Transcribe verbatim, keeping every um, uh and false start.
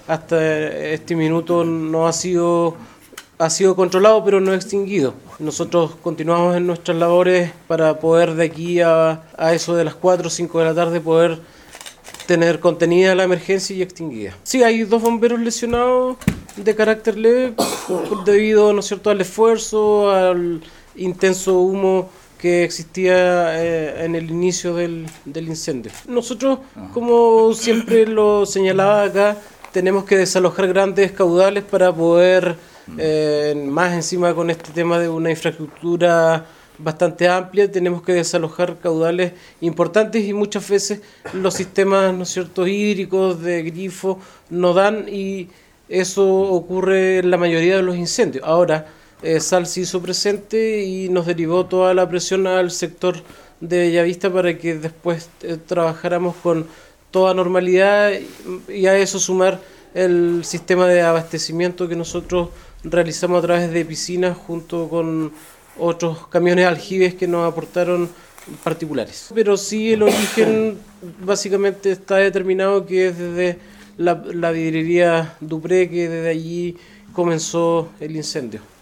hasta este minuto no ha sido, ha sido controlado, pero no extinguido. Nosotros continuamos en nuestras labores para poder de aquí a, a eso de las cuatro o cinco de la tarde poder tener contenida la emergencia y extinguida. Sí, hay dos bomberos lesionados de carácter leve debido, ¿no es cierto?, al esfuerzo, al intenso humo que existía eh, en el inicio del, del incendio. Nosotros, como siempre lo señalaba acá, tenemos que desalojar grandes caudales para poder, eh, más encima con este tema de una infraestructura bastante amplia, tenemos que desalojar caudales importantes y muchas veces los sistemas, ¿no es cierto?, hídricos de grifo no dan y eso ocurre en la mayoría de los incendios. Ahora, eh, Sal se hizo presente y nos derivó toda la presión al sector de Bellavista para que después eh, trabajáramos con toda normalidad y a eso sumar el sistema de abastecimiento que nosotros realizamos a través de piscinas junto con otros camiones aljibes que nos aportaron particulares. Pero sí, el origen básicamente está determinado que es desde la, la vidriería Dupré, que desde allí comenzó el incendio.